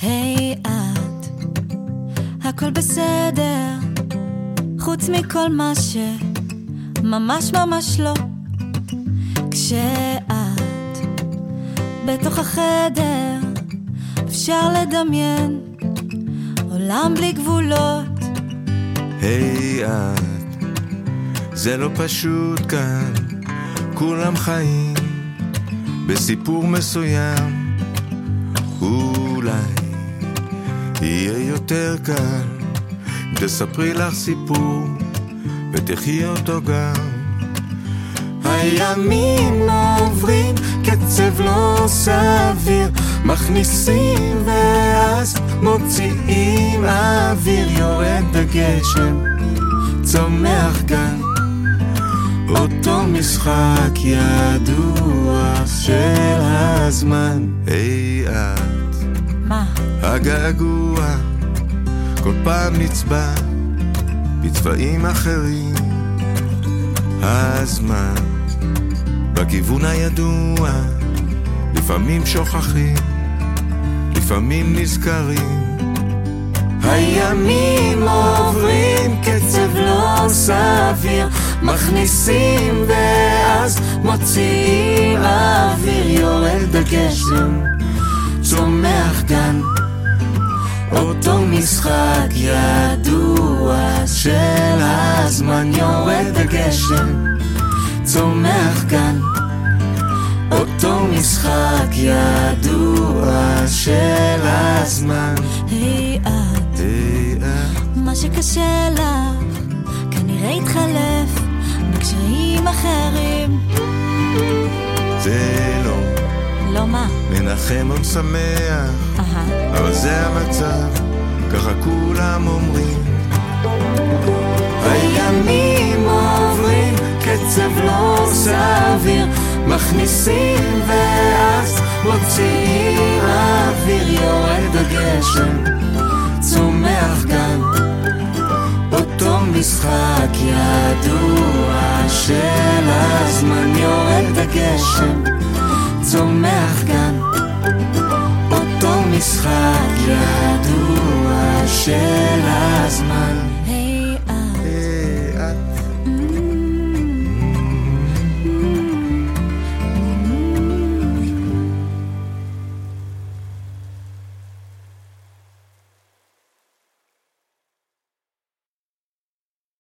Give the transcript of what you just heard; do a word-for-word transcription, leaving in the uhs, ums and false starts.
היי את, הכל בסדר, חוץ מכל מה שממש ממש לא. כשאת בתוך החדר אפשר לדמיין עולם בלי גבולות. היי את, זה לא פשוט כאן, כולם חיים בסיפור מסוים. אולי יהיה יותר קל אם תספרי לך סיפור ותחי אותו גם. הימים עוברים קצב לא סביר, מכניסים ואז מוציאים אוויר, יורד הגשם, צומח כאן אותו משחק ידוע של הזמן. היי את, מה? הגעגוע כל פעם נצבע בצבעים אחרים. הזמן בכיוון הידוע, לפעמים שוכחים, לפעמים נזכרים. הימים עוברים קצב לא סביר, מכניסים ואז מוציאים אוויר, יורד הגשם, צומח כאן אותו משחק ידוע של הזמן. יורד הגשם, צומח כאן אותו משחק ידוע של הזמן. היי את, היי את, מה שקשה לך כנראה יתחלף בקשיים אחרים. זה לא לא מה? מנחם עוד שמח, אהה. אבל זה המצב, ככה כולם אומרים. הימים עוברים קצב לא סביר, מכניסים ואז מוציאים אוויר, יורד הגשם, צומח כאן אותו משחק ידוע של הזמן. יורד הגשם, צומח כאן אותו משחק ידוע של הזמן.